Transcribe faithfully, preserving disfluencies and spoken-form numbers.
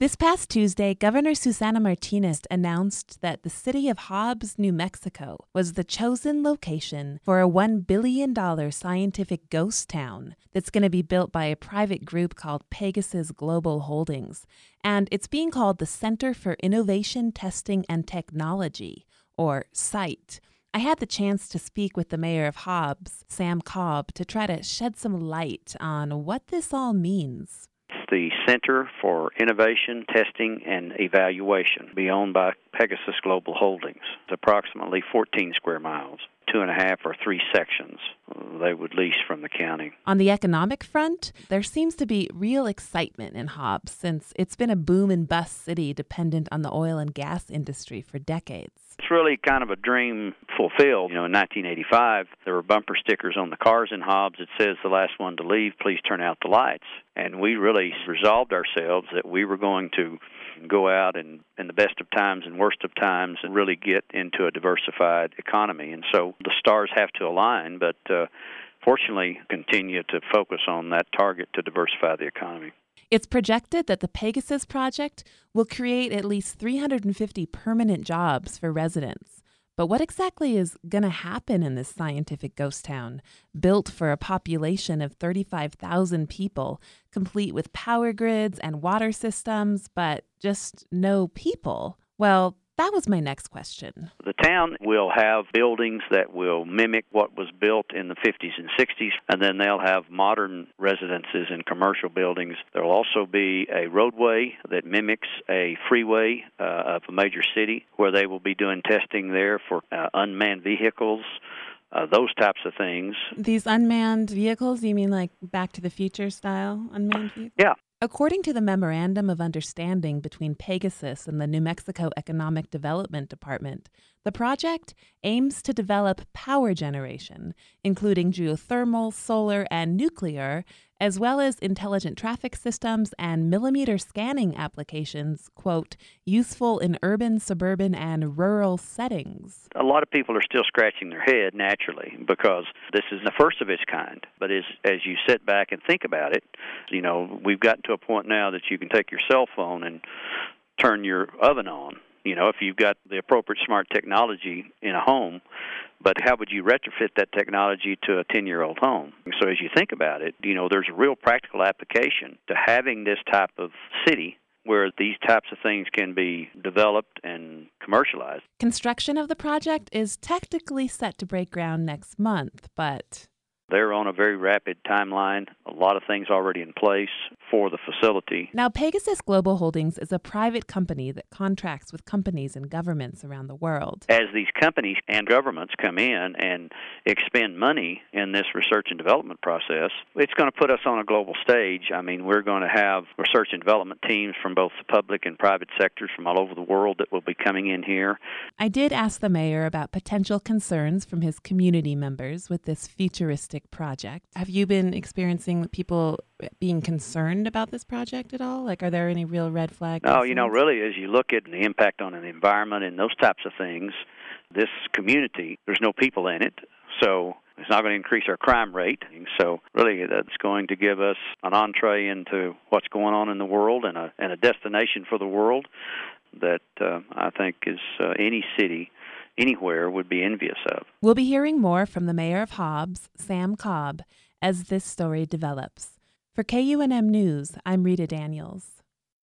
This past Tuesday, Governor Susana Martinez announced that the city of Hobbs, New Mexico, was the chosen location for a one billion dollars scientific ghost town that's going to be built by a private group called Pegasus Global Holdings. And it's being called the Center for Innovation, Testing, and Technology, or CITE. I had the chance to speak with the mayor of Hobbs, Sam Cobb, to try to shed some light on what this all means. The Center for Innovation, Testing, and Evaluation, be owned by Pegasus Global Holdings. It's approximately fourteen square miles, two and a half or three sections they would lease from the county. On the economic front, there seems to be real excitement in Hobbs since it's been a boom and bust city dependent on the oil and gas industry for decades. It's really kind of a dream fulfilled. You know, in nineteen eighty-five, there were bumper stickers on the cars in Hobbs that says, "The last one to leave, please turn out the lights." And we really resolved ourselves that we were going to go out and, in the best of times and worst of times, and really get into a diversified economy. And so the stars have to align, but uh, fortunately continue to focus on that target to diversify the economy. It's projected that the Pegasus project will create at least three hundred fifty permanent jobs for residents. But what exactly is going to happen in this scientific ghost town, built for a population of thirty-five thousand people, complete with power grids and water systems, but just no people? Well, that was my next question. The town will have buildings that will mimic what was built in the fifties and sixties, and then they'll have modern residences and commercial buildings. There will also be a roadway that mimics a freeway uh, of a major city, where they will be doing testing there for uh, unmanned vehicles, uh, those types of things. These unmanned vehicles, you mean like Back to the Future style unmanned vehicles? Yeah. According to the Memorandum of Understanding between Pegasus and the New Mexico Economic Development Department, the project aims to develop power generation, including geothermal, solar, and nuclear, as well as intelligent traffic systems and millimeter scanning applications, quote, useful in urban, suburban, and rural settings. A lot of people are still scratching their head naturally because this is the first of its kind. But as, as you sit back and think about it, you know, we've gotten to a point now that you can take your cell phone and turn your oven on. You know, if you've got the appropriate smart technology in a home, but how would you retrofit that technology to a ten-year-old home? So as you think about it, you know, there's a real practical application to having this type of city where these types of things can be developed and commercialized. Construction of the project is technically set to break ground next month, but they're on a very rapid timeline, a lot of things already in place for the facility. Now, Pegasus Global Holdings is a private company that contracts with companies and governments around the world. As these companies and governments come in and expend money in this research and development process, it's going to put us on a global stage. I mean, we're going to have research and development teams from both the public and private sectors from all over the world that will be coming in here. I did ask the mayor about potential concerns from his community members with this futuristic project. Have you been experiencing people being concerned about this project at all? Like, are there any real red flags? No, you know, really, as you look at the impact on the environment and those types of things, this community, there's no people in it, so it's not going to increase our crime rate. So really, that's going to give us an entree into what's going on in the world and a, and a destination for the world that uh, I think is uh, any city anywhere would be envious of. We'll be hearing more from the mayor of Hobbs, Sam Cobb, as this story develops. For K U N M News, I'm Rita Daniels.